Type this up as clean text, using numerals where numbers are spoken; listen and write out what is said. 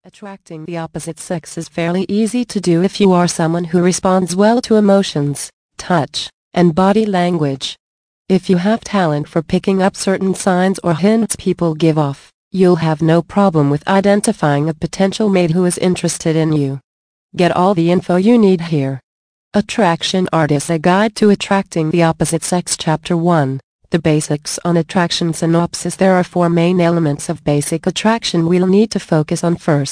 Attracting the opposite sex is fairly easy to do if you are someone who responds well to emotions, touch, and body language. If you have talent for picking up certain signs or hints people give off, you'll have no problem with identifying a potential mate who is interested in you. Get all the info you need here. Attraction Artists: A Guide to Attracting the Opposite Sex. Chapter 1. The Basics on Attraction. Synopsis: There are 4 main elements of basic attraction we'll need to focus on first.